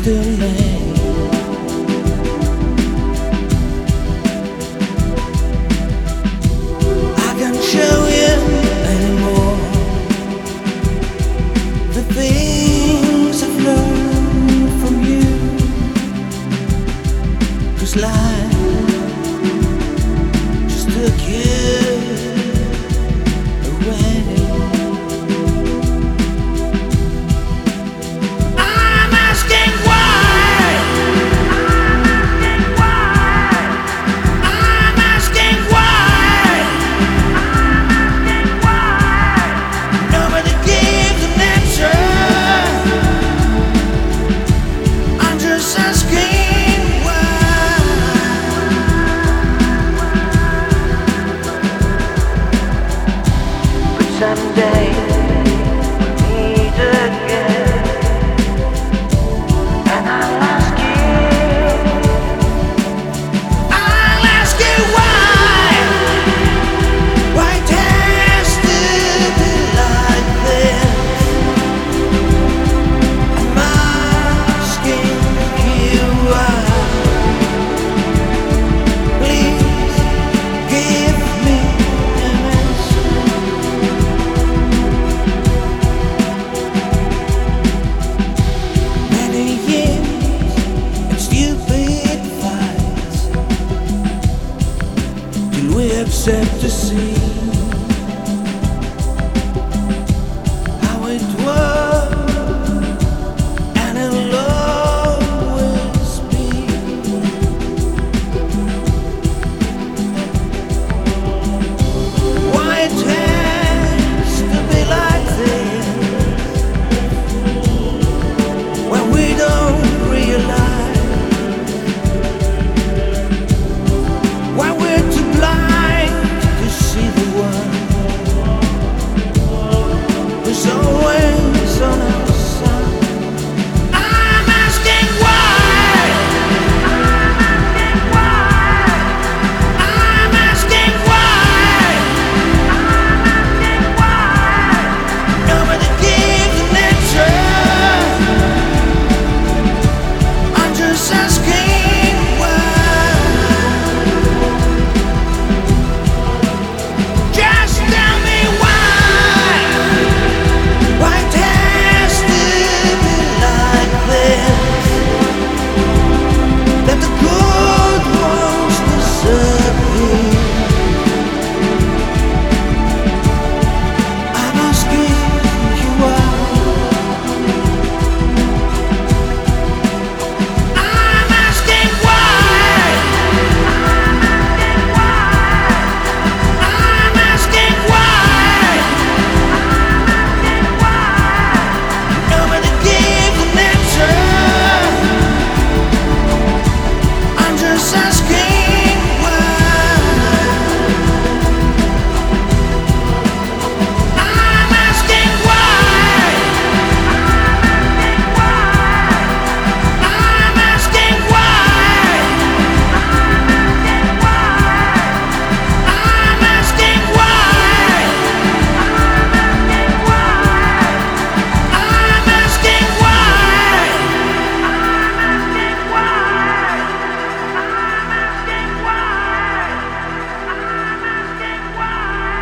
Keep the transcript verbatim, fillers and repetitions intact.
still lay. I can't show you anymore the things I've learned from you, 'cause life just took you away. Someday we'll meet again, and I'll ask you, I'll ask you why, why it has to be like this. I'm asking you why. Please give me an answer. We accept to see